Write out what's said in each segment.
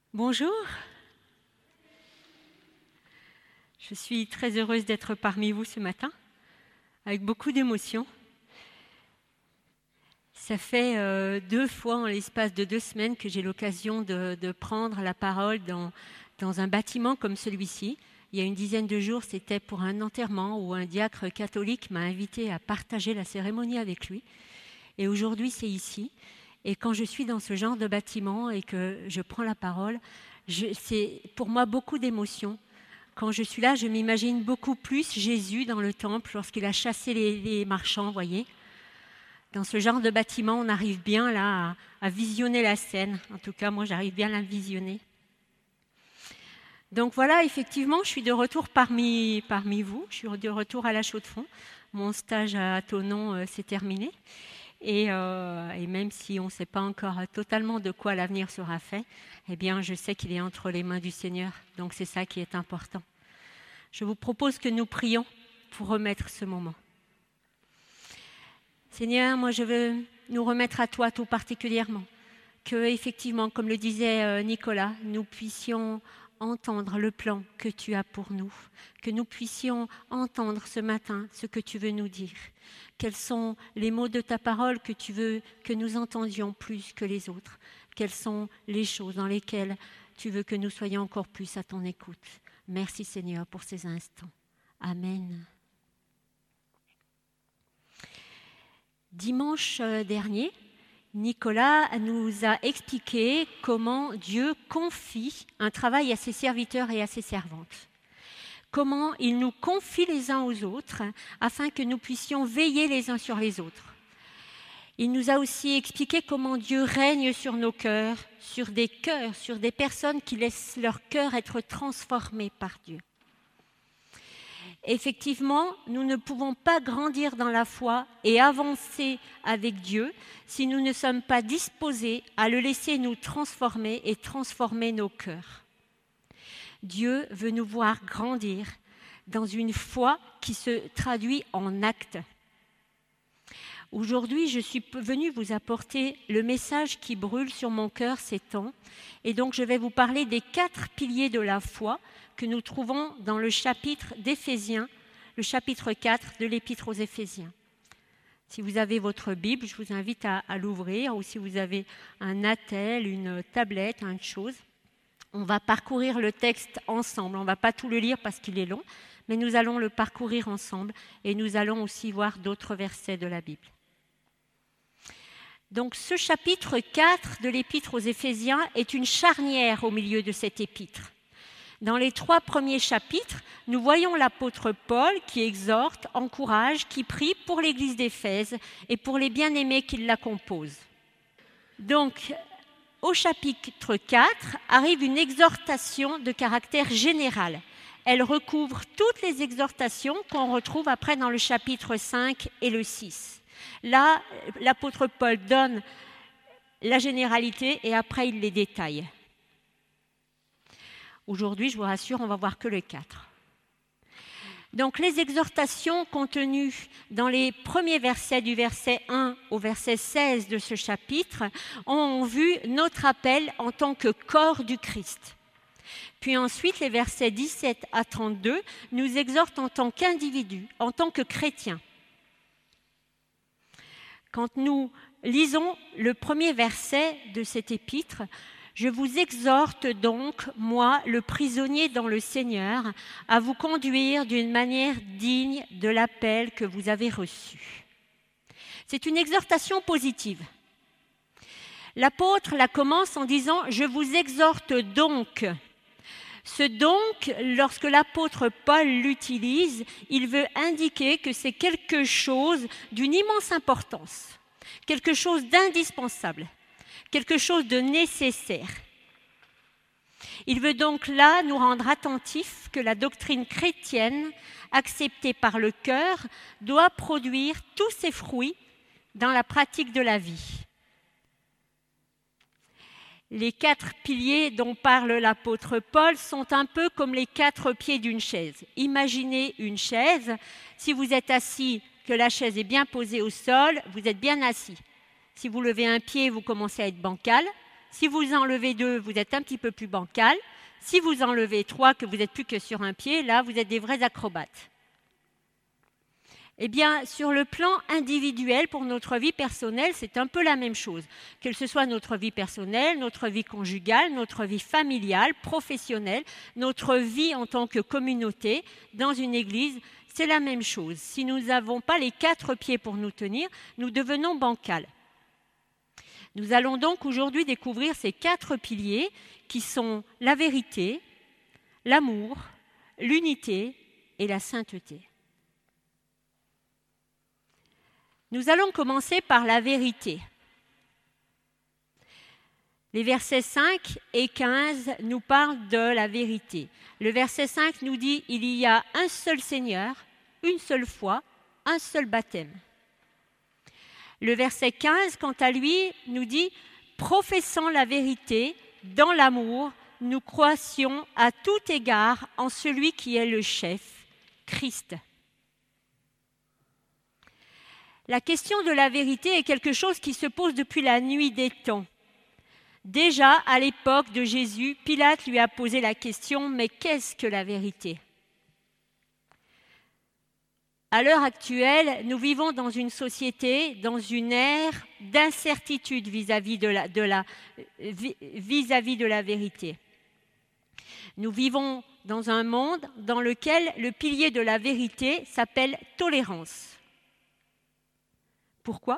Bonjour, je suis très heureuse d'être parmi vous ce matin, avec beaucoup d'émotion. Ça fait 2 fois en l'espace de 2 semaines que j'ai l'occasion de prendre la parole dans un bâtiment comme celui-ci. Il y a une dizaine de jours, c'était pour un enterrement où un diacre catholique m'a invité à partager la cérémonie avec lui. Et aujourd'hui, c'est ici. Et quand je suis dans ce genre de bâtiment et que je prends la parole, c'est pour moi beaucoup d'émotions. Quand je suis là, je m'imagine beaucoup plus Jésus dans le temple lorsqu'il a chassé les marchands, vous voyez. Dans ce genre de bâtiment, on arrive bien là à visionner la scène. En tout cas, moi, j'arrive bien à la visionner. Donc voilà, effectivement, je suis de retour parmi vous. Je suis de retour à la Chaux-de-Fonds. Mon stage à Thonon s'est terminé. Et même si on ne sait pas encore totalement de quoi l'avenir sera fait, eh bien, je sais qu'il est entre les mains du Seigneur. Donc, c'est ça qui est important. Je vous propose que nous prions pour remettre ce moment. Seigneur, moi, je veux nous remettre à toi tout particulièrement. Que, effectivement, comme le disait Nicolas, nous puissions entendre le plan que tu as pour nous, que nous puissions entendre ce matin ce que tu veux nous dire. Quels sont les mots de ta parole que tu veux que nous entendions plus que les autres? Quelles sont les choses dans lesquelles tu veux que nous soyons encore plus à ton écoute? Merci Seigneur pour ces instants. Amen. Dimanche dernier, Nicolas nous a expliqué comment Dieu confie un travail à ses serviteurs et à ses servantes. Comment il nous confie les uns aux autres afin que nous puissions veiller les uns sur les autres. Il nous a aussi expliqué comment Dieu règne sur nos cœurs, sur des personnes qui laissent leur cœur être transformés par Dieu. Effectivement, nous ne pouvons pas grandir dans la foi et avancer avec Dieu si nous ne sommes pas disposés à le laisser nous transformer et transformer nos cœurs. Dieu veut nous voir grandir dans une foi qui se traduit en actes. Aujourd'hui, je suis venue vous apporter le message qui brûle sur mon cœur ces temps. Et donc, je vais vous parler des 4 piliers de la foi que nous trouvons dans le chapitre d'Éphésiens, le chapitre 4 de l'Épître aux Éphésiens. Si vous avez votre Bible, je vous invite à l'ouvrir, ou si vous avez un attel, une tablette, une chose. On va parcourir le texte ensemble. On ne va pas tout le lire parce qu'il est long, mais nous allons le parcourir ensemble et nous allons aussi voir d'autres versets de la Bible. Donc ce chapitre 4 de l'Épître aux Éphésiens est une charnière au milieu de cet épître. Dans les 3 premiers chapitres, nous voyons l'apôtre Paul qui exhorte, encourage, qui prie pour l'église d'Éphèse et pour les bien-aimés qui la composent. Donc, au chapitre 4 arrive une exhortation de caractère général. Elle recouvre toutes les exhortations qu'on retrouve après dans le chapitre 5 et le 6. Là, l'apôtre Paul donne la généralité et après il les détaille. Aujourd'hui, je vous rassure, on va voir que le 4. Donc les exhortations contenues dans les premiers versets du verset 1 au verset 16 de ce chapitre ont vu notre appel en tant que corps du Christ. Puis ensuite, les versets 17 à 32 nous exhortent en tant qu'individus, en tant que chrétiens. Quand nous lisons le premier verset de cet épître, je vous exhorte donc, moi, le prisonnier dans le Seigneur, à vous conduire d'une manière digne de l'appel que vous avez reçu. C'est une exhortation positive. L'apôtre la commence en disant « Je vous exhorte donc ». Ce « donc », lorsque l'apôtre Paul l'utilise, il veut indiquer que c'est quelque chose d'une immense importance, quelque chose d'indispensable, quelque chose de nécessaire. Il veut donc là nous rendre attentifs que la doctrine chrétienne, acceptée par le cœur, doit produire tous ses fruits dans la pratique de la vie. Les 4 piliers dont parle l'apôtre Paul sont un peu comme les 4 pieds d'une chaise. Imaginez une chaise, si vous êtes assis, que la chaise est bien posée au sol, vous êtes bien assis. Si vous levez un pied, vous commencez à être bancal. Si vous enlevez 2, vous êtes un petit peu plus bancal. Si vous enlevez 3, que vous n'êtes plus que sur un pied, là, vous êtes des vrais acrobates. Eh bien, sur le plan individuel, pour notre vie personnelle, c'est un peu la même chose. Que ce soit notre vie personnelle, notre vie conjugale, notre vie familiale, professionnelle, notre vie en tant que communauté, dans une église, c'est la même chose. Si nous n'avons pas les 4 pieds pour nous tenir, nous devenons bancals. Nous allons donc aujourd'hui découvrir ces 4 piliers qui sont la vérité, l'amour, l'unité et la sainteté. Nous allons commencer par la vérité. Les versets 5 et 15 nous parlent de la vérité. Le verset 5 nous dit « Il y a un seul Seigneur, une seule foi, un seul baptême ». Le verset 15, quant à lui, nous dit « Professant la vérité, dans l'amour, nous croissions à tout égard en celui qui est le chef, Christ ». La question de la vérité est quelque chose qui se pose depuis la nuit des temps. Déjà, à l'époque de Jésus, Pilate lui a posé la question « Mais qu'est-ce que la vérité ?» À l'heure actuelle, nous vivons dans une société, dans une ère d'incertitude vis-à-vis de la vérité. Nous vivons dans un monde dans lequel le pilier de la vérité s'appelle tolérance. Pourquoi ?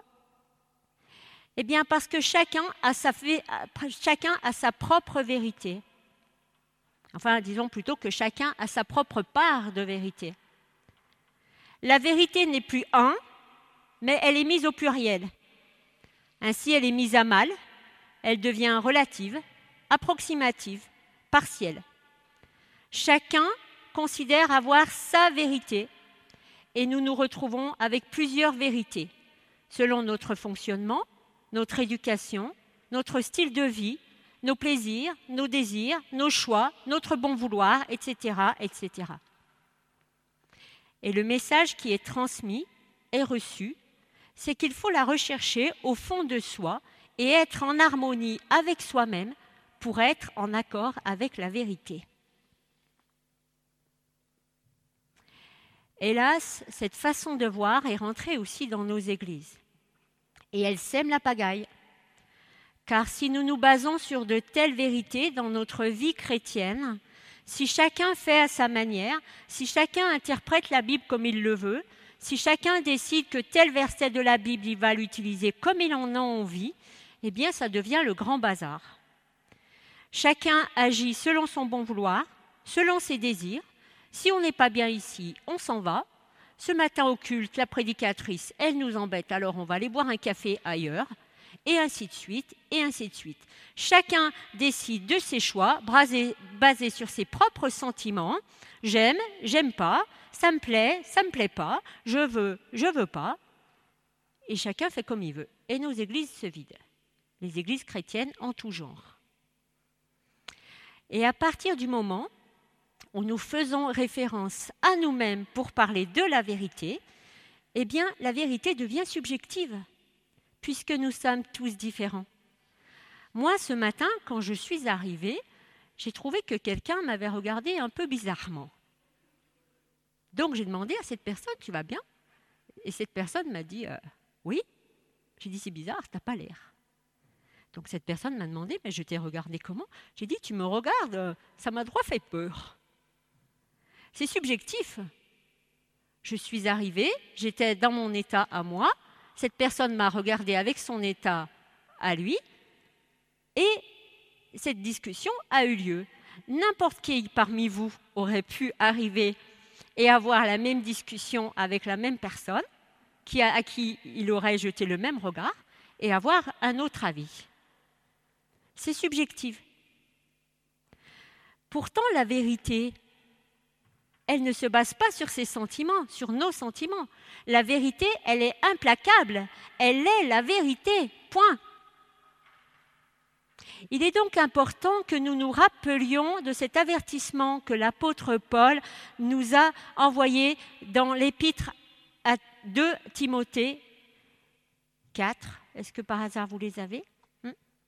Eh bien parce que chacun a sa propre vérité. Enfin, disons plutôt que chacun a sa propre part de vérité. La vérité n'est plus un, mais elle est mise au pluriel. Ainsi, elle est mise à mal, elle devient relative, approximative, partielle. Chacun considère avoir sa vérité et nous nous retrouvons avec plusieurs vérités, selon notre fonctionnement, notre éducation, notre style de vie, nos plaisirs, nos désirs, nos choix, notre bon vouloir, etc., etc. Et le message qui est transmis est reçu, c'est qu'il faut la rechercher au fond de soi et être en harmonie avec soi-même pour être en accord avec la vérité. Hélas, cette façon de voir est rentrée aussi dans nos églises. Et elle sème la pagaille. Car si nous nous basons sur de telles vérités dans notre vie chrétienne, si chacun fait à sa manière, si chacun interprète la Bible comme il le veut, si chacun décide que tel verset de la Bible, il va l'utiliser comme il en a envie, eh bien ça devient le grand bazar. Chacun agit selon son bon vouloir, selon ses désirs. Si on n'est pas bien ici, on s'en va. Ce matin au culte, la prédicatrice, elle nous embête, alors on va aller boire un café ailleurs, et ainsi de suite, et ainsi de suite. Chacun décide de ses choix, basés sur ses propres sentiments. J'aime, j'aime pas, ça me plaît pas, je veux pas. Et chacun fait comme il veut. Et nos églises se vident. Les églises chrétiennes en tout genre. Et à partir du moment où nous faisons référence à nous-mêmes pour parler de la vérité, eh bien, la vérité devient subjective, puisque nous sommes tous différents. Moi, ce matin, quand je suis arrivée, j'ai trouvé que quelqu'un m'avait regardé un peu bizarrement. Donc, j'ai demandé à cette personne, tu vas bien ? Et cette personne m'a dit, oui. J'ai dit, c'est bizarre, t'as pas l'air. Donc, cette personne m'a demandé, mais je t'ai regardé comment ? J'ai dit, tu me regardes, ça m'a droit fait peur. C'est subjectif. Je suis arrivée, j'étais dans mon état à moi, cette personne m'a regardé avec son état à lui, et cette discussion a eu lieu. N'importe qui parmi vous aurait pu arriver et avoir la même discussion avec la même personne, à qui il aurait jeté le même regard, et avoir un autre avis. C'est subjectif. Pourtant, la vérité, elle ne se base pas sur ses sentiments, sur nos sentiments. La vérité, elle est implacable. Elle est la vérité. Point. Il est donc important que nous nous rappelions de cet avertissement que l'apôtre Paul nous a envoyé dans l'épître à 2 Timothée 4. Est-ce que par hasard vous les avez ?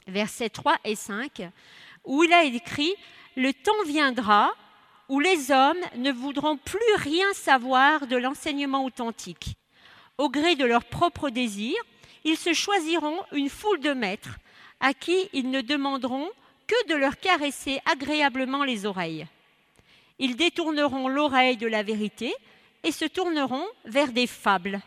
versets 3 et 5, où il a écrit « Le temps viendra où les hommes ne voudront plus rien savoir de l'enseignement authentique. Au gré de leurs propres désirs, ils se choisiront une foule de maîtres à qui ils ne demanderont que de leur caresser agréablement les oreilles. Ils détourneront l'oreille de la vérité et se tourneront vers des fables.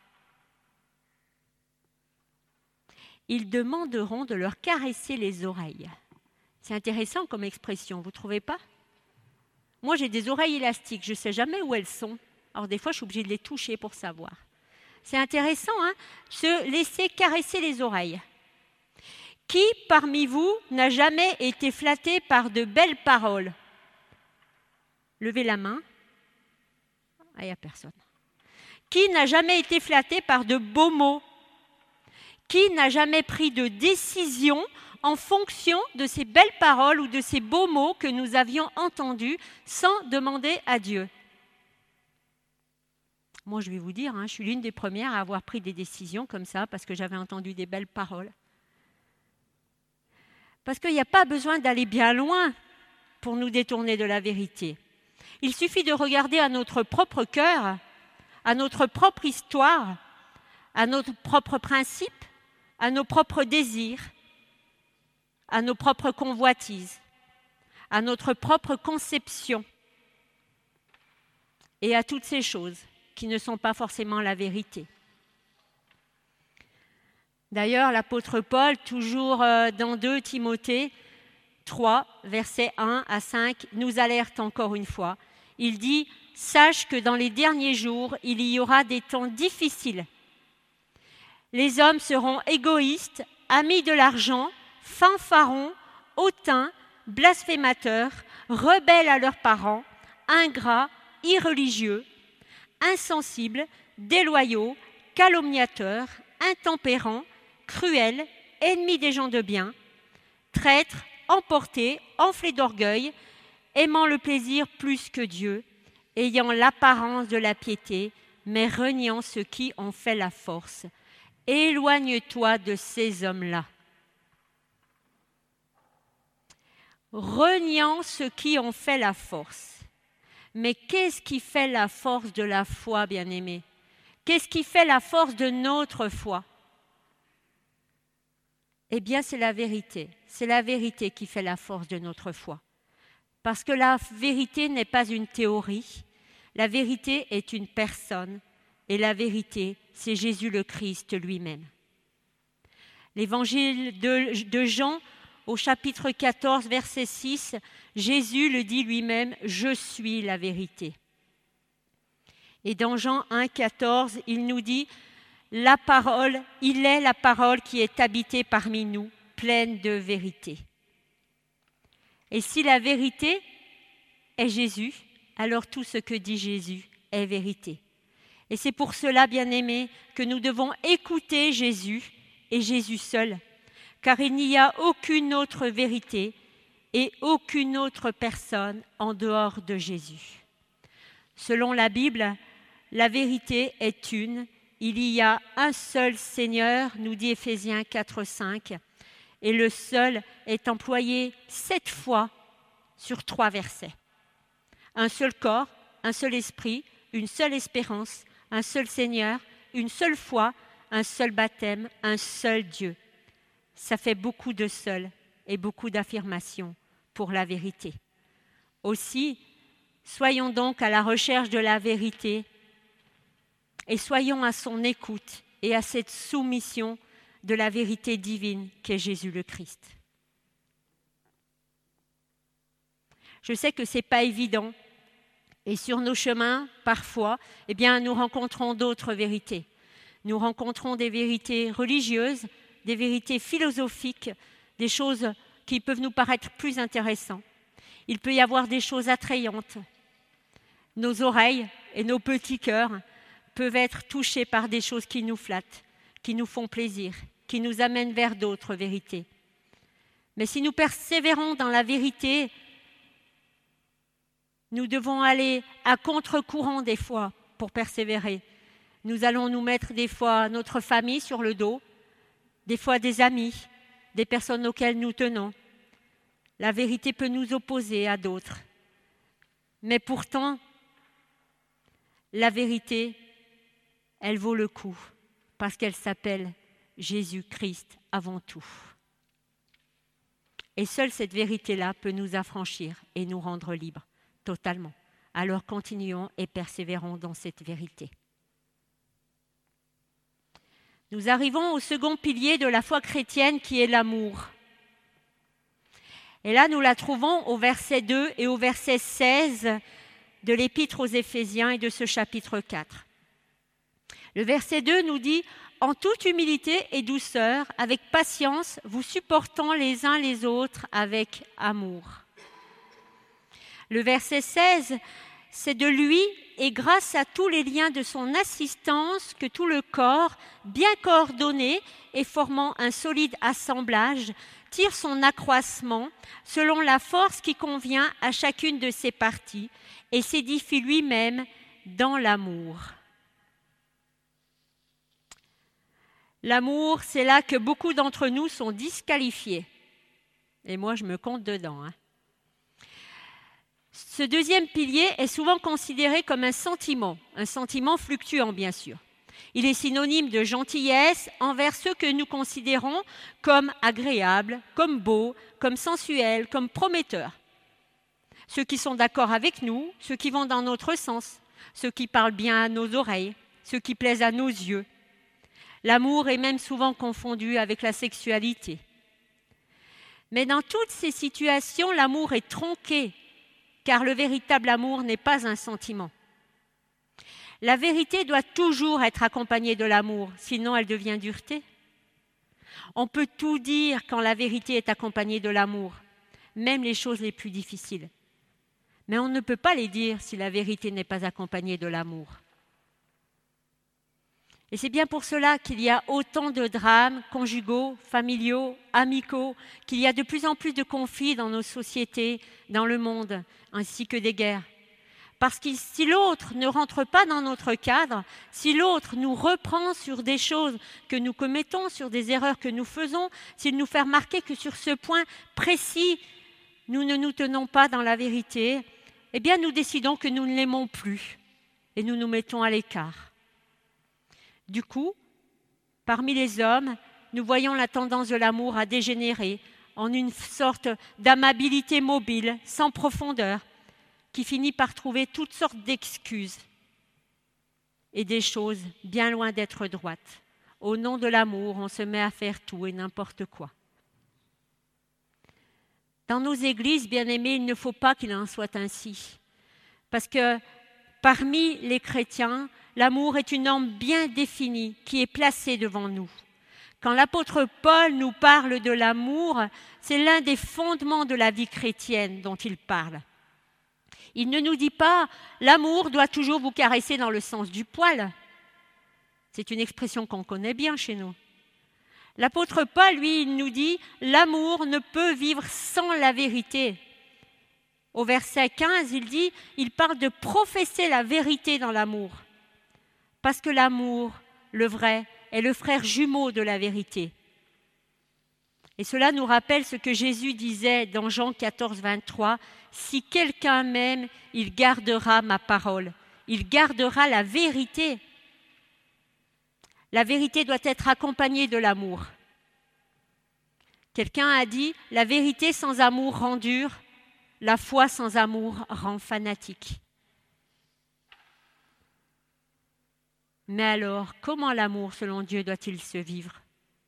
Ils demanderont de leur caresser les oreilles. » C'est intéressant comme expression, vous ne trouvez pas ? Moi, j'ai des oreilles élastiques, je ne sais jamais où elles sont. Alors des fois, je suis obligée de les toucher pour savoir. C'est intéressant, hein ? Se laisser caresser les oreilles. Qui parmi vous n'a jamais été flatté par de belles paroles ? Levez la main. Ah, il n'y a personne. Qui n'a jamais été flatté par de beaux mots ? Qui n'a jamais pris de décision en fonction de ces belles paroles ou de ces beaux mots que nous avions entendus sans demander à Dieu ? Moi, je vais vous dire, je suis l'une des premières à avoir pris des décisions comme ça parce que j'avais entendu des belles paroles. Parce qu'il n'y a pas besoin d'aller bien loin pour nous détourner de la vérité. Il suffit de regarder à notre propre cœur, à notre propre histoire, à notre propre principe, à nos propres désirs, à nos propres convoitises, à notre propre conception et à toutes ces choses qui ne sont pas forcément la vérité. D'ailleurs, l'apôtre Paul, toujours dans 2 Timothée 3, versets 1 à 5, nous alerte encore une fois. Il dit « Sache que dans les derniers jours, il y aura des temps difficiles. Les hommes seront égoïstes, amis de l'argent, fanfarons, hautains, blasphémateurs, rebelles à leurs parents, ingrats, irreligieux, insensibles, déloyaux, calomniateurs, intempérants, cruels, ennemis des gens de bien, traîtres, emportés, enflés d'orgueil, aimant le plaisir plus que Dieu, ayant l'apparence de la piété, mais reniant ce qui en fait la force. Éloigne-toi de ces hommes-là. » Reniant ce qui en fait la force. Mais qu'est-ce qui fait la force de la foi, bien-aimés ? Qu'est-ce qui fait la force de notre foi ? Eh bien, c'est la vérité. C'est la vérité qui fait la force de notre foi. Parce que la vérité n'est pas une théorie. La vérité est une personne. Et la vérité, c'est Jésus le Christ lui-même. L'évangile de Jean, au chapitre 14, verset 6, Jésus le dit lui-même « Je suis la vérité ». Et dans Jean 1, 14, il nous dit « La parole, il est la parole qui est habitée parmi nous, pleine de vérité ». Et si la vérité est Jésus, alors tout ce que dit Jésus est vérité. Et c'est pour cela, bien-aimés, que nous devons écouter Jésus et Jésus seul, car il n'y a aucune autre vérité et aucune autre personne en dehors de Jésus. Selon la Bible, la vérité est une. Il y a un seul Seigneur, nous dit Éphésiens 4, 5, et le seul est employé 7 fois sur 3 versets. Un seul corps, un seul esprit, une seule espérance, un seul Seigneur, une seule foi, un seul baptême, un seul Dieu. Ça fait beaucoup de seuls et beaucoup d'affirmations pour la vérité. Aussi, soyons donc à la recherche de la vérité et soyons à son écoute et à cette soumission de la vérité divine qu'est Jésus le Christ. Je sais que ce n'est pas évident et sur nos chemins, parfois, nous rencontrons d'autres vérités. Nous rencontrons des vérités religieuses, des vérités philosophiques, des choses qui peuvent nous paraître plus intéressantes. Il peut y avoir des choses attrayantes. Nos oreilles et nos petits cœurs peuvent être touchés par des choses qui nous flattent, qui nous font plaisir, qui nous amènent vers d'autres vérités. Mais si nous persévérons dans la vérité, nous devons aller à contre-courant des fois pour persévérer. Nous allons nous mettre des fois notre famille sur le dos, des fois des amis, des personnes auxquelles nous tenons. La vérité peut nous opposer à d'autres. Mais pourtant, la vérité, elle vaut le coup parce qu'elle s'appelle Jésus-Christ avant tout. Et seule cette vérité-là peut nous affranchir et nous rendre libres totalement. Alors continuons et persévérons dans cette vérité. Nous arrivons au second pilier de la foi chrétienne qui est l'amour. Et là, nous la trouvons au verset 2 et au verset 16 de l'Épître aux Éphésiens et de ce chapitre 4. Le verset 2 nous dit « En toute humilité et douceur, avec patience, vous supportant les uns les autres avec amour. » Le verset 16, c'est de lui et grâce à tous les liens de son assistance que tout le corps, bien coordonné et formant un solide assemblage, tire son accroissement selon la force qui convient à chacune de ses parties et s'édifie lui-même dans l'amour. L'amour, c'est là que beaucoup d'entre nous sont disqualifiés. Et moi, je me compte dedans. Ce deuxième pilier est souvent considéré comme un sentiment fluctuant bien sûr. Il est synonyme de gentillesse envers ceux que nous considérons comme agréables, comme beaux, comme sensuels, comme prometteurs. Ceux qui sont d'accord avec nous, ceux qui vont dans notre sens, ceux qui parlent bien à nos oreilles, ceux qui plaisent à nos yeux. L'amour est même souvent confondu avec la sexualité. Mais dans toutes ces situations, l'amour est tronqué, car le véritable amour n'est pas un sentiment. La vérité doit toujours être accompagnée de l'amour, sinon elle devient dureté. On peut tout dire quand la vérité est accompagnée de l'amour, même les choses les plus difficiles. Mais on ne peut pas les dire si la vérité n'est pas accompagnée de l'amour. Et c'est bien pour cela qu'il y a autant de drames conjugaux, familiaux, amicaux, qu'il y a de plus en plus de conflits dans nos sociétés, dans le monde, ainsi que des guerres. Parce que si l'autre ne rentre pas dans notre cadre, si l'autre nous reprend sur des choses que nous commettons, sur des erreurs que nous faisons, s'il nous fait remarquer que sur ce point précis, nous ne nous tenons pas dans la vérité, eh bien nous décidons que nous ne l'aimons plus et nous nous mettons à l'écart. Du coup, parmi les hommes, nous voyons la tendance de l'amour à dégénérer en une sorte d'amabilité mobile, sans profondeur, qui finit par trouver toutes sortes d'excuses et des choses bien loin d'être droites. Au nom de l'amour, on se met à faire tout et n'importe quoi. Dans nos églises, bien-aimés, il ne faut pas qu'il en soit ainsi. Parce que parmi les chrétiens, l'amour est une norme bien définie qui est placée devant nous. Quand l'apôtre Paul nous parle de l'amour, c'est l'un des fondements de la vie chrétienne dont il parle. Il ne nous dit pas « l'amour doit toujours vous caresser dans le sens du poil ». C'est une expression qu'on connaît bien chez nous. L'apôtre Paul, lui, il nous dit « l'amour ne peut vivre sans la vérité ». Au verset 15, il parle de professer la vérité dans l'amour. Parce que l'amour, le vrai, est le frère jumeau de la vérité. Et cela nous rappelle ce que Jésus disait dans Jean 14, 23. « Si quelqu'un m'aime, il gardera ma parole. Il gardera la vérité. » La vérité doit être accompagnée de l'amour. Quelqu'un a dit « La vérité sans amour rend dur, la foi sans amour rend fanatique. » Mais alors, comment l'amour selon Dieu doit-il se vivre ?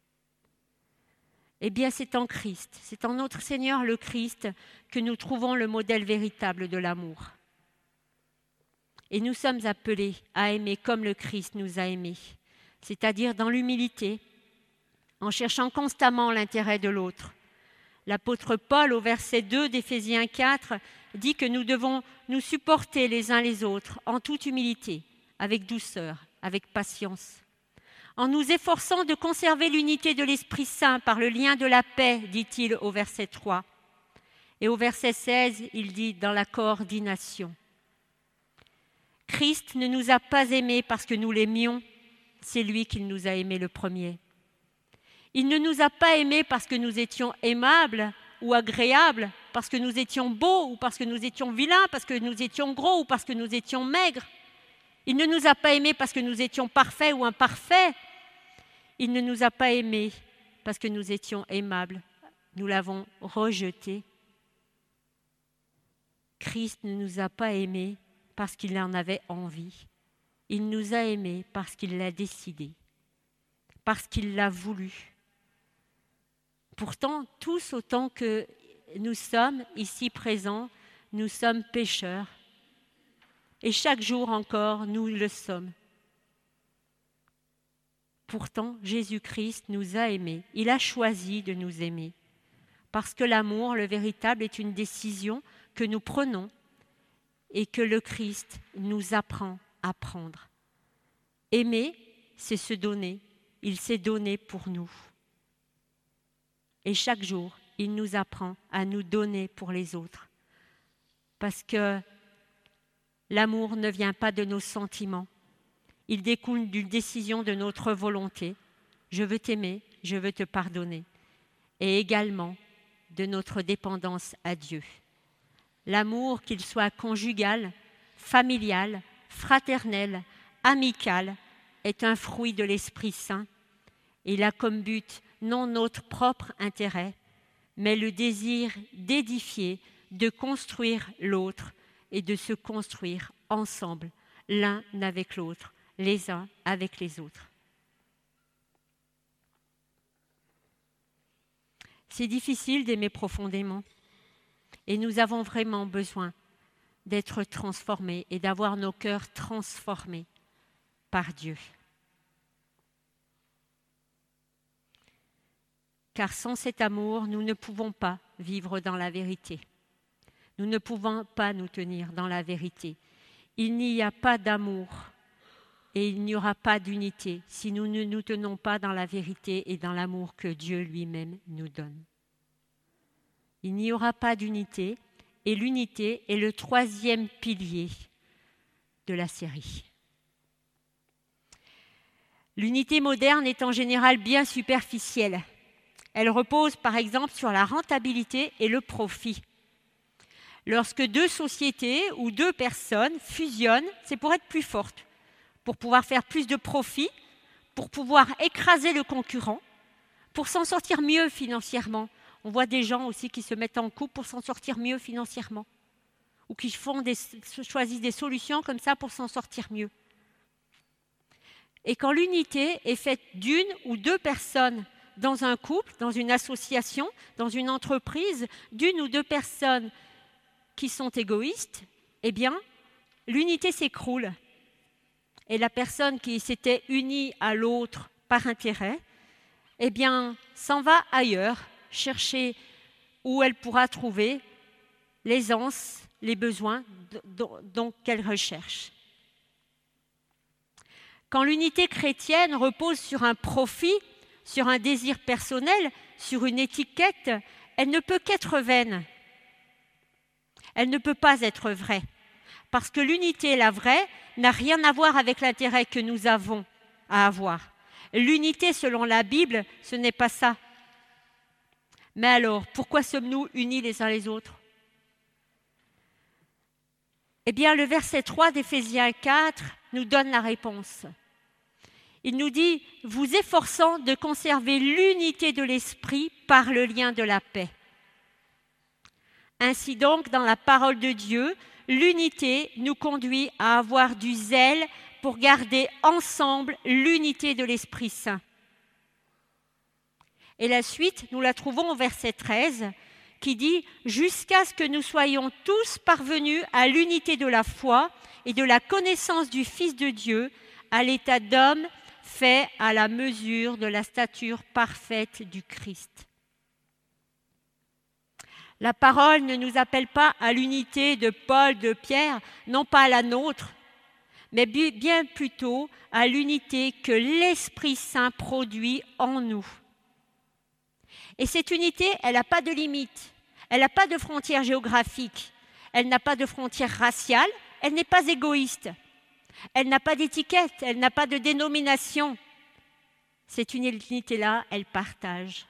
Eh bien, c'est en Christ, c'est en notre Seigneur le Christ que nous trouvons le modèle véritable de l'amour. Et nous sommes appelés à aimer comme le Christ nous a aimés, c'est-à-dire dans l'humilité, en cherchant constamment l'intérêt de l'autre. L'apôtre Paul, au verset 2 d'Éphésiens 4, dit que nous devons nous supporter les uns les autres en toute humilité, avec douceur, avec patience, en nous efforçant de conserver l'unité de l'Esprit Saint par le lien de la paix, dit-il au verset 3. Et au verset 16, il dit « dans la coordination ». Christ ne nous a pas aimés parce que nous l'aimions, c'est lui qui nous a aimés le premier. Il ne nous a pas aimés parce que nous étions aimables ou agréables, parce que nous étions beaux ou parce que nous étions vilains, parce que nous étions gros ou parce que nous étions maigres. Il ne nous a pas aimés parce que nous étions parfaits ou imparfaits. Il ne nous a pas aimés parce que nous étions aimables. Nous l'avons rejeté. Christ ne nous a pas aimés parce qu'il en avait envie. Il nous a aimés parce qu'il l'a décidé, parce qu'il l'a voulu. Pourtant, tous autant que nous sommes ici présents, nous sommes pécheurs. Et chaque jour encore, nous le sommes. Pourtant, Jésus-Christ nous a aimés. Il a choisi de nous aimer. Parce que l'amour, le véritable, est une décision que nous prenons et que le Christ nous apprend à prendre. Aimer, c'est se donner. Il s'est donné pour nous. Et chaque jour, il nous apprend à nous donner pour les autres. Parce que l'amour ne vient pas de nos sentiments. Il découle d'une décision de notre volonté. Je veux t'aimer, je veux te pardonner. Et également de notre dépendance à Dieu. L'amour, qu'il soit conjugal, familial, fraternel, amical, est un fruit de l'Esprit Saint. Il a comme but non notre propre intérêt, mais le désir d'édifier, de construire l'autre et de se construire ensemble, l'un avec l'autre, les uns avec les autres. C'est difficile d'aimer profondément et nous avons vraiment besoin d'être transformés et d'avoir nos cœurs transformés par Dieu. Car sans cet amour, nous ne pouvons pas vivre dans la vérité. Nous ne pouvons pas nous tenir dans la vérité. Il n'y a pas d'amour et il n'y aura pas d'unité si nous ne nous tenons pas dans la vérité et dans l'amour que Dieu lui-même nous donne. Il n'y aura pas d'unité et l'unité est le troisième pilier de la série. L'unité moderne est en général bien superficielle. Elle repose par exemple sur la rentabilité et le profit. Lorsque deux sociétés ou deux personnes fusionnent, c'est pour être plus fortes, pour pouvoir faire plus de profit, pour pouvoir écraser le concurrent, pour s'en sortir mieux financièrement. On voit des gens aussi qui se mettent en couple pour s'en sortir mieux financièrement, ou qui choisissent des solutions comme ça pour s'en sortir mieux. Et quand l'unité est faite d'une ou deux personnes dans un couple, dans une association, dans une entreprise, d'une ou deux personnes qui sont égoïstes, eh bien, l'unité s'écroule. Et la personne qui s'était unie à l'autre par intérêt, eh bien, s'en va ailleurs, chercher où elle pourra trouver l'aisance, les besoins qu'elle recherche. Quand l'unité chrétienne repose sur un profit, sur un désir personnel, sur une étiquette, elle ne peut qu'être vaine. Elle ne peut pas être vraie. Parce que l'unité, la vraie, n'a rien à voir avec l'intérêt que nous avons à avoir. L'unité, selon la Bible, ce n'est pas ça. Mais alors, pourquoi sommes-nous unis les uns les autres ? Eh bien, le verset 3 d'Éphésiens 4 nous donne la réponse. Il nous dit « Vous efforçant de conserver l'unité de l'esprit par le lien de la paix ». Ainsi donc, dans la parole de Dieu, l'unité nous conduit à avoir du zèle pour garder ensemble l'unité de l'Esprit Saint. Et la suite, nous la trouvons au verset 13, qui dit « Jusqu'à ce que nous soyons tous parvenus à l'unité de la foi et de la connaissance du Fils de Dieu, à l'état d'homme fait à la mesure de la stature parfaite du Christ. » La parole ne nous appelle pas à l'unité de Paul, de Pierre, non pas à la nôtre, mais bien plutôt à l'unité que l'Esprit Saint produit en nous. Et cette unité, elle n'a pas de limite, elle n'a pas de frontières géographiques, elle n'a pas de frontières raciales, elle n'est pas égoïste, elle n'a pas d'étiquette, elle n'a pas de dénomination. Cette unité-là, elle partage.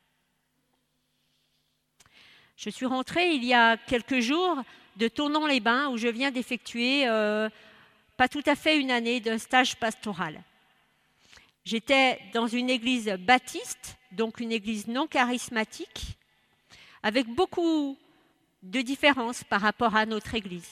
Je suis rentrée il y a quelques jours de Tournon-les-Bains où je viens d'effectuer pas tout à fait une année de stage pastoral. J'étais dans une église baptiste, donc une église non charismatique, avec beaucoup de différences par rapport à notre église.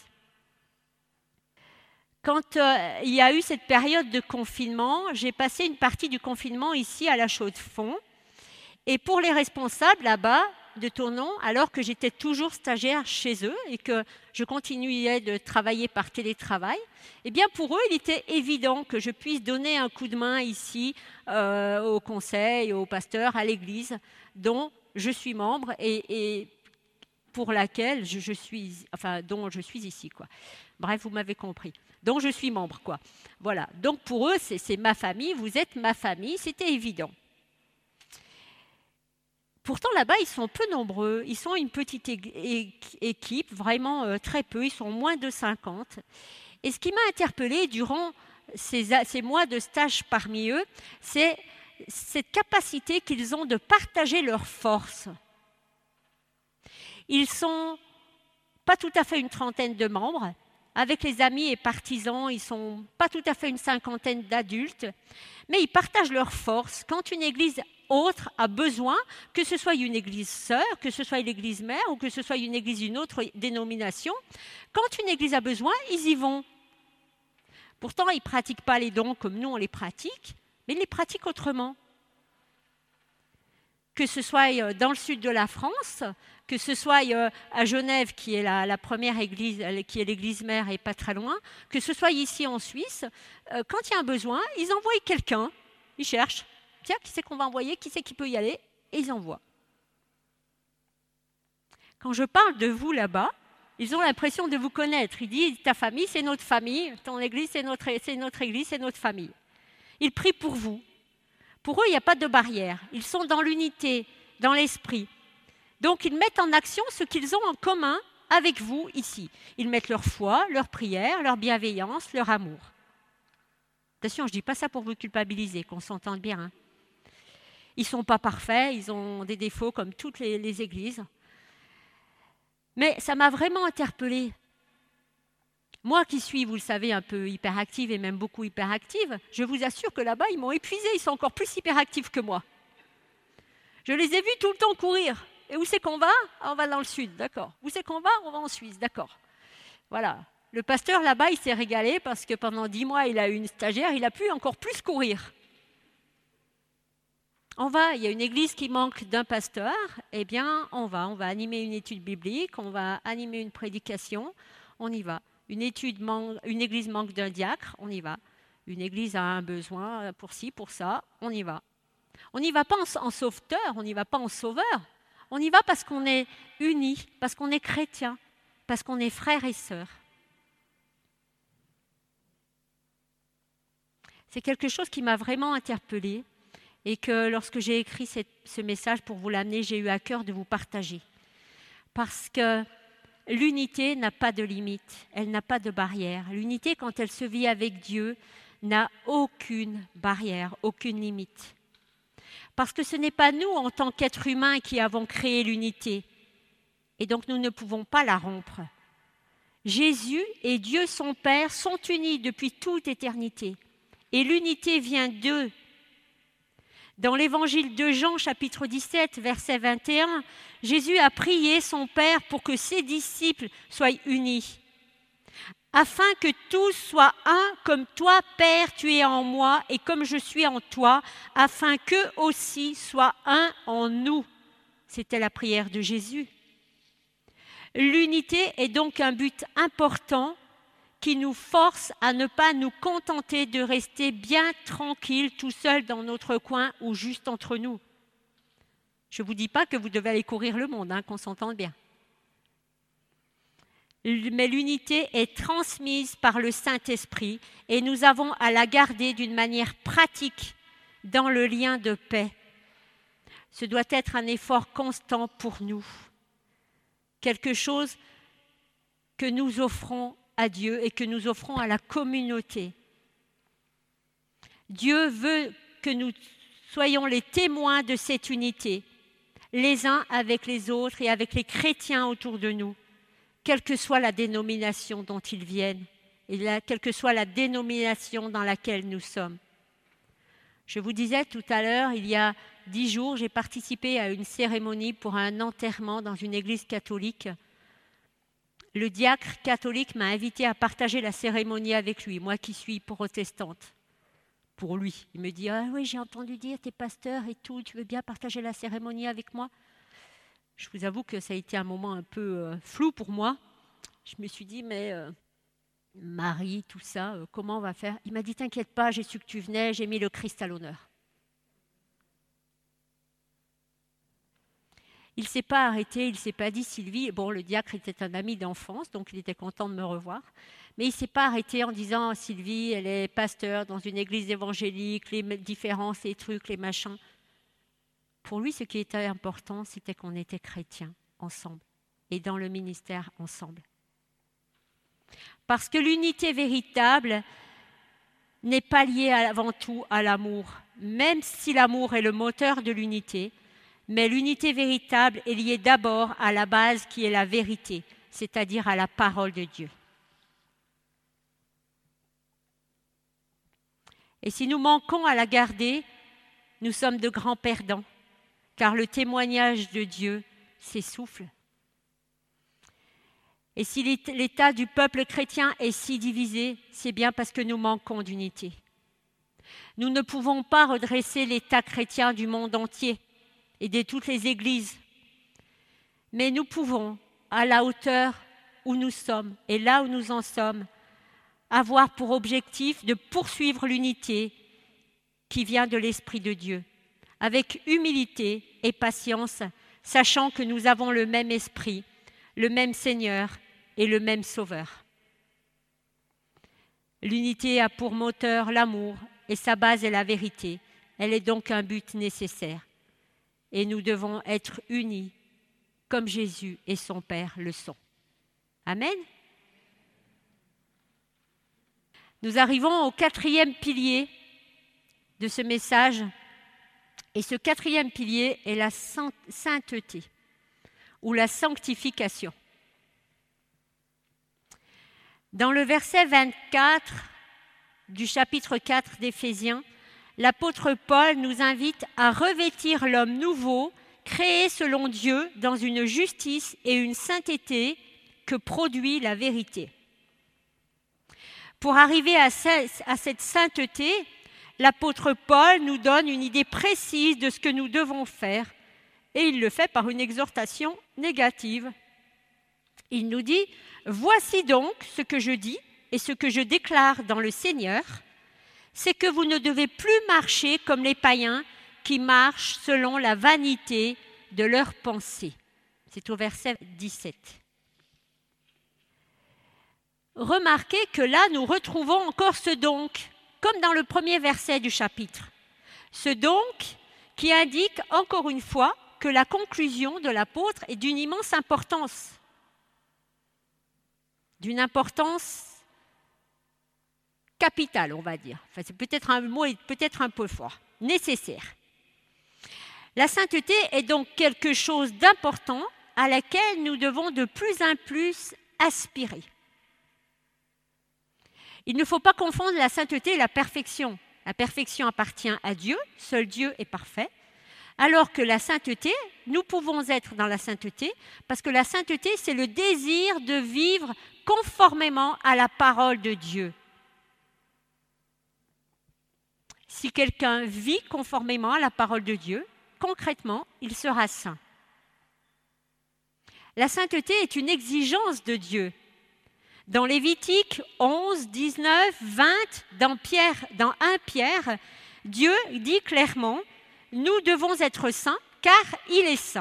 Quand il y a eu cette période de confinement, j'ai passé une partie du confinement ici à la Chaux-de-Fonds. Et pour les responsables là-bas de Tournon, alors que j'étais toujours stagiaire chez eux et que je continuais de travailler par télétravail, eh bien pour eux, il était évident que je puisse donner un coup de main ici au conseil, au pasteur, à l'église dont je suis membre et pour laquelle dont je suis ici, quoi. Bref, vous m'avez compris. Donc je suis membre, quoi. Voilà. Donc pour eux, c'est ma famille, vous êtes ma famille, c'était évident. Pourtant, là-bas, ils sont peu nombreux. Ils sont une petite équipe, vraiment très peu. Ils sont moins de 50. Et ce qui m'a interpellée durant ces mois de stage parmi eux, c'est cette capacité qu'ils ont de partager leurs forces. Ils sont pas tout à fait une trentaine de membres. Avec les amis et partisans, ils sont pas tout à fait une cinquantaine d'adultes. Mais ils partagent leurs forces. Quand une église autre a besoin, que ce soit une église sœur, que ce soit une église mère ou que ce soit une église d'une autre dénomination, quand une église a besoin, ils y vont. Pourtant, ils ne pratiquent pas les dons comme nous on les pratique, mais ils les pratiquent autrement. Que ce soit dans le sud de la France, que ce soit à Genève, qui est la première église, qui est l'église mère et pas très loin, que ce soit ici en Suisse, quand il y a un besoin, ils envoient quelqu'un, ils cherchent. Tiens, qui c'est qu'on va envoyer, qui c'est qui peut y aller, et ils envoient. Quand je parle de vous là-bas, ils ont l'impression de vous connaître. Ils disent, ta famille, c'est notre famille, ton église, c'est notre église, c'est notre famille. Ils prient pour vous. Pour eux, il n'y a pas de barrière. Ils sont dans l'unité, dans l'esprit. Donc, ils mettent en action ce qu'ils ont en commun avec vous ici. Ils mettent leur foi, leur prière, leur bienveillance, leur amour. Attention, je ne dis pas ça pour vous culpabiliser, qu'on s'entende bien. Hein. Ils ne sont pas parfaits, ils ont des défauts comme toutes les églises. Mais ça m'a vraiment interpellée. Moi qui suis, vous le savez, un peu hyperactive et même beaucoup hyperactive, je vous assure que là-bas, ils m'ont épuisée, ils sont encore plus hyperactifs que moi. Je les ai vus tout le temps courir. Et où c'est qu'on va ? On va dans le sud, d'accord. Où c'est qu'on va ? On va en Suisse, d'accord. Voilà. Le pasteur là-bas, il s'est régalé parce que pendant 10 mois, il a eu une stagiaire, il a pu encore plus courir. Il y a une église qui manque d'un pasteur, eh bien, on va animer une étude biblique, on va animer une prédication, on y va. Une église manque d'un diacre, on y va. Une église a un besoin pour ci, pour ça, on y va. On n'y va pas en sauveteur, on n'y va pas en sauveur. On y va parce qu'on est unis, parce qu'on est chrétiens, parce qu'on est frères et sœurs. C'est quelque chose qui m'a vraiment interpellée et que lorsque j'ai écrit ce message pour vous l'amener, j'ai eu à cœur de vous partager. Parce que l'unité n'a pas de limite, elle n'a pas de barrière. L'unité, quand elle se vit avec Dieu, n'a aucune barrière, aucune limite. Parce que ce n'est pas nous, en tant qu'êtres humains, qui avons créé l'unité. Et donc, nous ne pouvons pas la rompre. Jésus et Dieu son Père sont unis depuis toute éternité. Et l'unité vient d'eux. Dans l'évangile de Jean, chapitre 17, verset 21, Jésus a prié son Père pour que ses disciples soient unis, afin que tous soient un, comme toi, Père, tu es en moi, et comme je suis en toi, afin qu'eux aussi soient un en nous. C'était la prière de Jésus. L'unité est donc un but important qui nous force à ne pas nous contenter de rester bien tranquilles tout seuls dans notre coin ou juste entre nous. Je ne vous dis pas que vous devez aller courir le monde, qu'on s'entende bien. Mais l'unité est transmise par le Saint-Esprit et nous avons à la garder d'une manière pratique dans le lien de paix. Ce doit être un effort constant pour nous. Quelque chose que nous offrons à Dieu et que nous offrons à la communauté. Dieu veut que nous soyons les témoins de cette unité, les uns avec les autres et avec les chrétiens autour de nous, quelle que soit la dénomination dont ils viennent et quelle que soit la dénomination dans laquelle nous sommes. Je vous disais tout à l'heure, il y a 10 jours, j'ai participé à une cérémonie pour un enterrement dans une église catholique. Le diacre catholique m'a invité à partager la cérémonie avec lui, moi qui suis protestante. Pour lui, il me dit « Ah oui, j'ai entendu dire, t'es pasteur et tout, tu veux bien partager la cérémonie avec moi ?» Je vous avoue que ça a été un moment un peu flou pour moi. Je me suis dit « Mais Marie, tout ça, comment on va faire ?» Il m'a dit « T'inquiète pas, j'ai su que tu venais, j'ai mis le Christ à l'honneur. » Il ne s'est pas arrêté, il ne s'est pas dit Sylvie, bon le diacre était un ami d'enfance, donc il était content de me revoir, mais il ne s'est pas arrêté en disant Sylvie, elle est pasteur dans une église évangélique, les différences, les trucs, les machins. Pour lui, ce qui était important, c'était qu'on était chrétiens ensemble et dans le ministère ensemble. Parce que l'unité véritable n'est pas liée avant tout à l'amour, même si l'amour est le moteur de l'unité. Mais l'unité véritable est liée d'abord à la base qui est la vérité, c'est-à-dire à la parole de Dieu. Et si nous manquons à la garder, nous sommes de grands perdants, car le témoignage de Dieu s'essouffle. Et si l'état du peuple chrétien est si divisé, c'est bien parce que nous manquons d'unité. Nous ne pouvons pas redresser l'état chrétien du monde entier et de toutes les églises. Mais nous pouvons, à la hauteur où nous sommes et là où nous en sommes, avoir pour objectif de poursuivre l'unité qui vient de l'Esprit de Dieu, avec humilité et patience, sachant que nous avons le même Esprit, le même Seigneur et le même Sauveur. L'unité a pour moteur l'amour et sa base est la vérité. Elle est donc un but nécessaire. Et nous devons être unis comme Jésus et son Père le sont. Amen. Nous arrivons au 4e pilier de ce message. Et ce 4e pilier est la sainteté ou la sanctification. Dans le verset 24 du chapitre 4 d'Éphésiens, l'apôtre Paul nous invite à revêtir l'homme nouveau, créé selon Dieu dans une justice et une sainteté que produit la vérité. Pour arriver à cette sainteté, l'apôtre Paul nous donne une idée précise de ce que nous devons faire et il le fait par une exhortation négative. Il nous dit « Voici donc ce que je dis et ce que je déclare dans le Seigneur, c'est que vous ne devez plus marcher comme les païens qui marchent selon la vanité de leurs pensées. » C'est au verset 17. Remarquez que là, nous retrouvons encore ce donc, comme dans le premier verset du chapitre. Ce donc qui indique encore une fois que la conclusion de l'apôtre est d'une immense importance. D'une importance capitale, on va dire. Enfin, c'est peut-être un mot peut-être un peu fort. Nécessaire. La sainteté est donc quelque chose d'important à laquelle nous devons de plus en plus aspirer. Il ne faut pas confondre la sainteté et la perfection. La perfection appartient à Dieu, seul Dieu est parfait, alors que la sainteté, nous pouvons être dans la sainteté, parce que la sainteté, c'est le désir de vivre conformément à la parole de Dieu. Si quelqu'un vit conformément à la parole de Dieu, concrètement, il sera saint. La sainteté est une exigence de Dieu. Dans Lévitique 11, 19, 20, dans 1 Pierre, Dieu dit clairement « Nous devons être saints car il est saint ».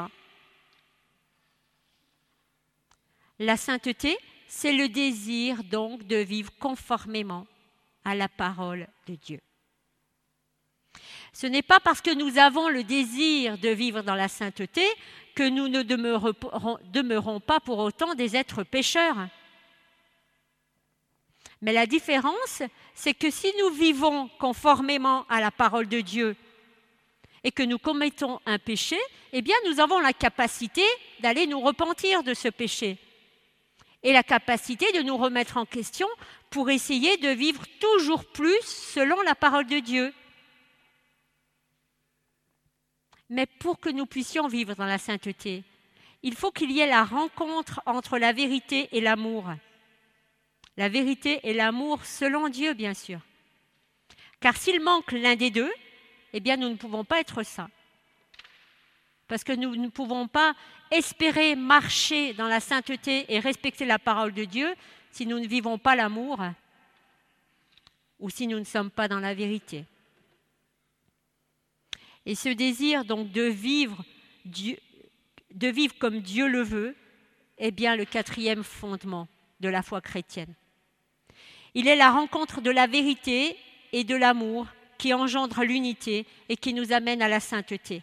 La sainteté, c'est le désir donc de vivre conformément à la parole de Dieu. Ce n'est pas parce que nous avons le désir de vivre dans la sainteté que nous ne demeurons pas pour autant des êtres pécheurs. Mais la différence, c'est que si nous vivons conformément à la parole de Dieu, et que nous commettons un péché, eh bien nous avons la capacité d'aller nous repentir de ce péché et la capacité de nous remettre en question pour essayer de vivre toujours plus selon la parole de Dieu. Mais pour que nous puissions vivre dans la sainteté, il faut qu'il y ait la rencontre entre la vérité et l'amour. La vérité et l'amour selon Dieu, bien sûr. Car s'il manque l'un des deux, eh bien nous ne pouvons pas être saints. Parce que nous ne pouvons pas espérer marcher dans la sainteté et respecter la parole de Dieu si nous ne vivons pas l'amour ou si nous ne sommes pas dans la vérité. Et ce désir donc de vivre comme Dieu le veut est bien le quatrième fondement de la foi chrétienne. Il est la rencontre de la vérité et de l'amour qui engendre l'unité et qui nous amène à la sainteté.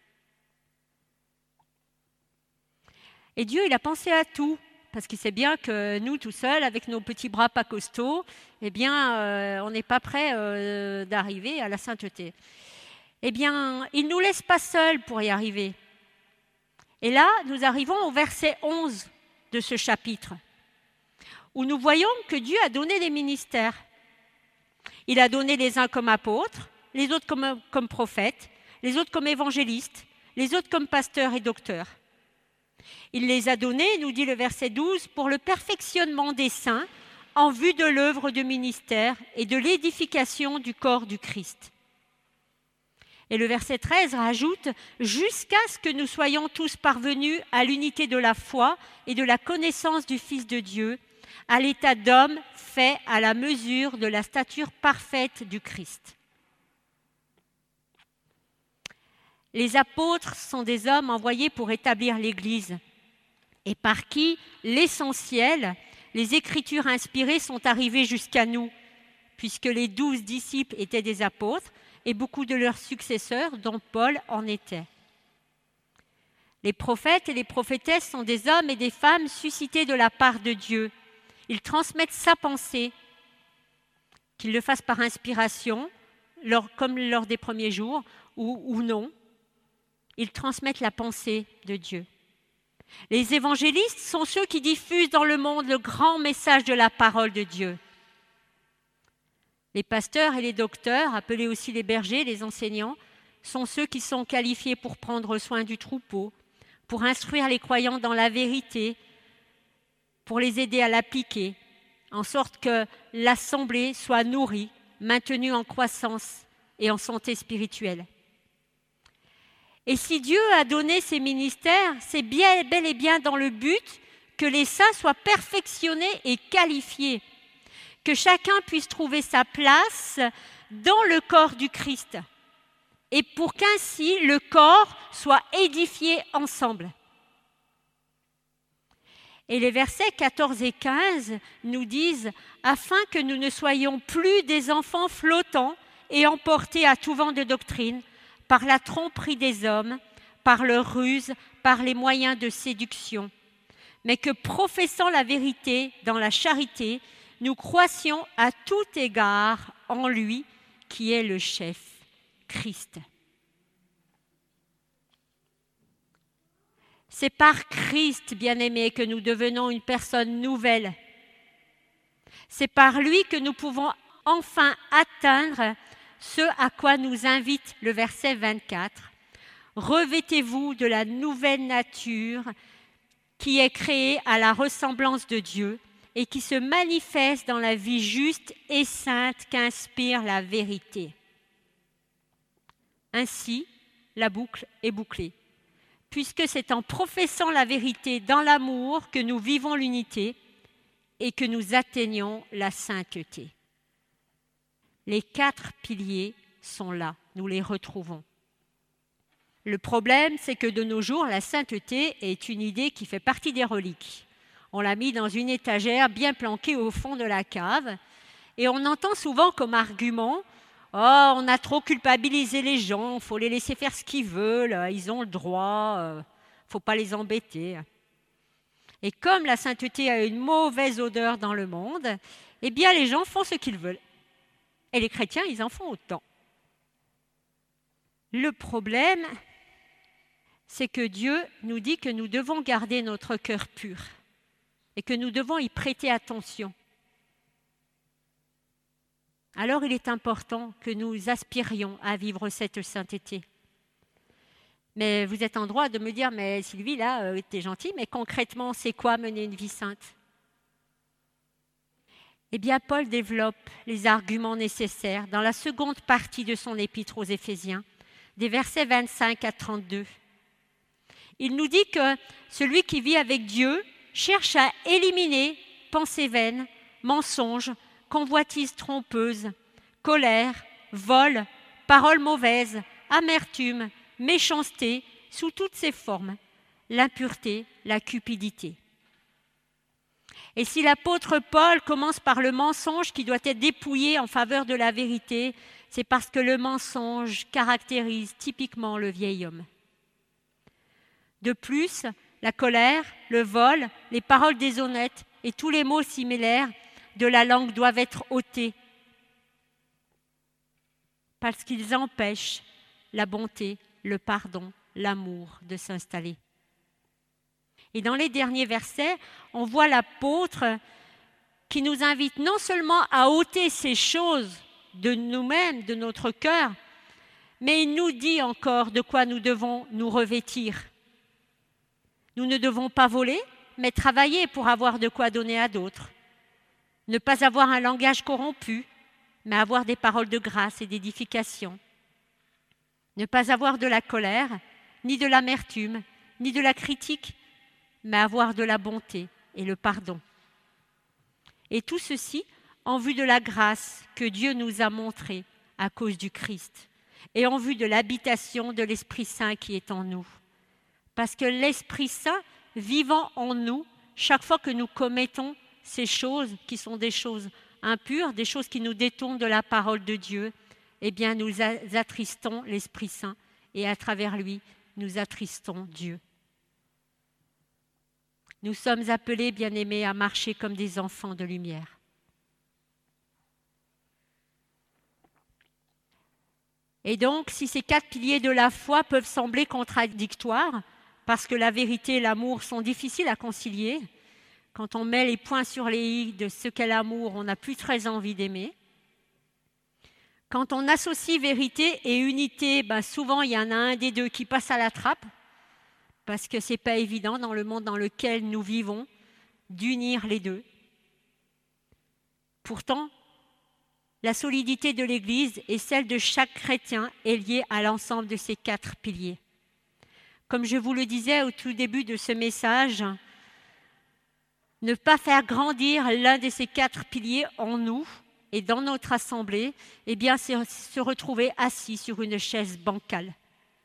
Et Dieu, il a pensé à tout, parce qu'il sait bien que nous, tout seuls, avec nos petits bras pas costauds, eh bien, on n'est pas prêt d'arriver à la sainteté. Eh bien, il ne nous laisse pas seuls pour y arriver. Et là, nous arrivons au verset 11 de ce chapitre, où nous voyons que Dieu a donné des ministères. Il a donné les uns comme apôtres, les autres comme prophètes, les autres comme évangélistes, les autres comme pasteurs et docteurs. Il les a donnés, nous dit le verset 12, pour le perfectionnement des saints, en vue de l'œuvre de ministère et de l'édification du corps du Christ. Et le verset 13 rajoute « Jusqu'à ce que nous soyons tous parvenus à l'unité de la foi et de la connaissance du Fils de Dieu, à l'état d'homme fait à la mesure de la stature parfaite du Christ. » Les apôtres sont des hommes envoyés pour établir l'Église et par qui l'essentiel, les Écritures inspirées sont arrivées jusqu'à nous, puisque les 12 disciples étaient des apôtres et beaucoup de leurs successeurs, dont Paul en était. Les prophètes et les prophétesses sont des hommes et des femmes suscités de la part de Dieu. Ils transmettent sa pensée, qu'ils le fassent par inspiration, comme lors des premiers jours, ou non. Ils transmettent la pensée de Dieu. Les évangélistes sont ceux qui diffusent dans le monde le grand message de la parole de Dieu. Les pasteurs et les docteurs, appelés aussi les bergers, les enseignants, sont ceux qui sont qualifiés pour prendre soin du troupeau, pour instruire les croyants dans la vérité, pour les aider à l'appliquer, en sorte que l'assemblée soit nourrie, maintenue en croissance et en santé spirituelle. Et si Dieu a donné ces ministères, c'est bel et bien dans le but que les saints soient perfectionnés et qualifiés, que chacun puisse trouver sa place dans le corps du Christ, et pour qu'ainsi le corps soit édifié ensemble. Et les versets 14 et 15 nous disent « Afin que nous ne soyons plus des enfants flottants et emportés à tout vent de doctrine, par la tromperie des hommes, par leur ruse, par les moyens de séduction, mais que professant la vérité dans la charité, nous croissions à tout égard en lui qui est le chef, Christ. » C'est par Christ, bien-aimés, que nous devenons une personne nouvelle. C'est par lui que nous pouvons enfin atteindre ce à quoi nous invite le verset 24. « Revêtez-vous de la nouvelle nature qui est créée à la ressemblance de Dieu et qui se manifeste dans la vie juste et sainte qu'inspire la vérité. » Ainsi, la boucle est bouclée, puisque c'est en professant la vérité dans l'amour que nous vivons l'unité et que nous atteignons la sainteté. Les 4 piliers sont là, nous les retrouvons. Le problème, c'est que de nos jours, la sainteté est une idée qui fait partie des reliques. On l'a mis dans une étagère bien planquée au fond de la cave et on entend souvent comme argument « Oh, on a trop culpabilisé les gens, il faut les laisser faire ce qu'ils veulent, ils ont le droit, il ne faut pas les embêter. » Et comme la sainteté a une mauvaise odeur dans le monde, eh bien les gens font ce qu'ils veulent. Et les chrétiens, ils en font autant. Le problème, c'est que Dieu nous dit que nous devons garder notre cœur pur et que nous devons y prêter attention. Alors il est important que nous aspirions à vivre cette sainteté. Mais vous êtes en droit de me dire, mais Sylvie, là, t'es gentille, mais concrètement, c'est quoi mener une vie sainte ? Eh bien, Paul développe les arguments nécessaires dans la seconde partie de son épître aux Éphésiens, des versets 25 à 32. Il nous dit que celui qui vit avec Dieu cherche à éliminer pensées vaines, mensonges, convoitises trompeuses, colère, vol, paroles mauvaises, amertume, méchanceté, sous toutes ses formes, l'impureté, la cupidité. Et si l'apôtre Paul commence par le mensonge qui doit être dépouillé en faveur de la vérité, c'est parce que le mensonge caractérise typiquement le vieil homme. De plus, la colère, le vol, les paroles déshonnêtes et tous les mots similaires de la langue doivent être ôtés parce qu'ils empêchent la bonté, le pardon, l'amour de s'installer. Et dans les derniers versets, on voit l'apôtre qui nous invite non seulement à ôter ces choses de nous-mêmes, de notre cœur, mais il nous dit encore de quoi nous devons nous revêtir. Nous ne devons pas voler, mais travailler pour avoir de quoi donner à d'autres. Ne pas avoir un langage corrompu, mais avoir des paroles de grâce et d'édification. Ne pas avoir de la colère, ni de l'amertume, ni de la critique, mais avoir de la bonté et le pardon. Et tout ceci en vue de la grâce que Dieu nous a montrée à cause du Christ et en vue de l'habitation de l'Esprit Saint qui est en nous. Parce que l'Esprit Saint, vivant en nous, chaque fois que nous commettons ces choses qui sont des choses impures, des choses qui nous détournent de la parole de Dieu, eh bien nous attristons l'Esprit Saint et à travers lui, nous attristons Dieu. Nous sommes appelés, bien-aimés, à marcher comme des enfants de lumière. Et donc, si ces 4 piliers de la foi peuvent sembler contradictoires, parce que la vérité et l'amour sont difficiles à concilier, quand on met les points sur les i de ce qu'est l'amour, on n'a plus très envie d'aimer. Quand on associe vérité et unité, souvent il y en a un des deux qui passe à la trappe, parce que ce n'est pas évident dans le monde dans lequel nous vivons d'unir les deux. Pourtant, la solidité de l'Église et celle de chaque chrétien est liée à l'ensemble de ces 4 piliers. Comme je vous le disais au tout début de ce message, ne pas faire grandir l'un de ces 4 piliers en nous et dans notre assemblée, eh bien, c'est se retrouver assis sur une chaise bancale.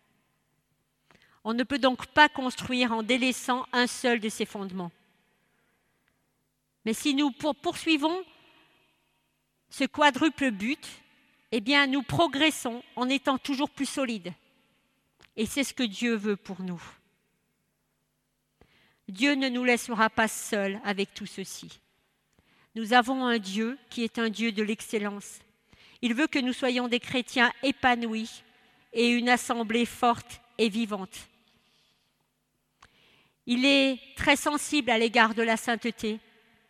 On ne peut donc pas construire en délaissant un seul de ces fondements. Mais si nous poursuivons ce quadruple but, eh bien, nous progressons en étant toujours plus solides. Et c'est ce que Dieu veut pour nous. Dieu ne nous laissera pas seuls avec tout ceci. Nous avons un Dieu qui est un Dieu de l'excellence. Il veut que nous soyons des chrétiens épanouis et une assemblée forte et vivante. Il est très sensible à l'égard de la sainteté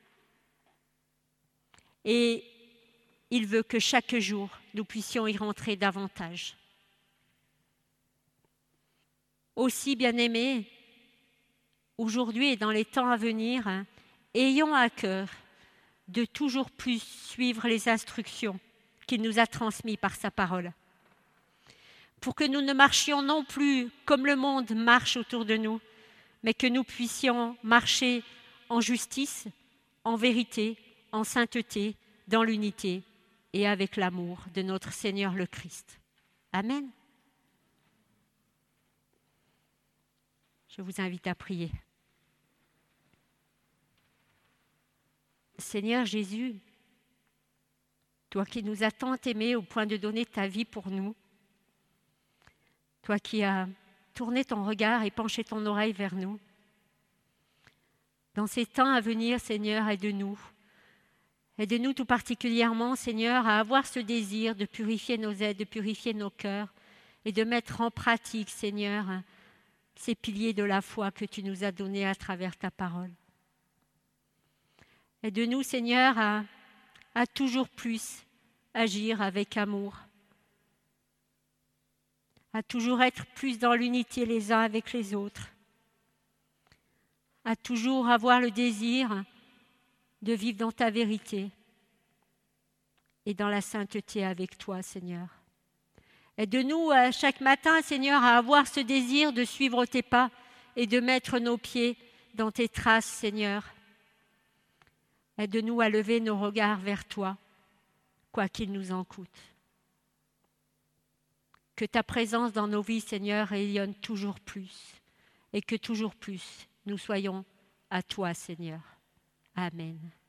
et il veut que chaque jour, nous puissions y rentrer davantage. Aussi, bien-aimés, aujourd'hui et dans les temps à venir, ayons à cœur de toujours plus suivre les instructions qu'il nous a transmises par sa parole, pour que nous ne marchions non plus comme le monde marche autour de nous, mais que nous puissions marcher en justice, en vérité, en sainteté, dans l'unité et avec l'amour de notre Seigneur le Christ. Amen. Je vous invite à prier. Seigneur Jésus, toi qui nous as tant aimés au point de donner ta vie pour nous, toi qui as tourné ton regard et penché ton oreille vers nous, dans ces temps à venir, Seigneur, aide-nous. Aide-nous tout particulièrement, Seigneur, à avoir ce désir de purifier nos aides, de purifier nos cœurs et de mettre en pratique, Seigneur, ces piliers de la foi que tu nous as donnés à travers ta parole. Aide-nous, Seigneur, à toujours plus agir avec amour, à toujours être plus dans l'unité les uns avec les autres, à toujours avoir le désir de vivre dans ta vérité et dans la sainteté avec toi, Seigneur. Aide-nous chaque matin, Seigneur, à avoir ce désir de suivre tes pas et de mettre nos pieds dans tes traces, Seigneur. Aide-nous à lever nos regards vers toi, quoi qu'il nous en coûte. Que ta présence dans nos vies, Seigneur, rayonne toujours plus et que toujours plus nous soyons à toi, Seigneur. Amen.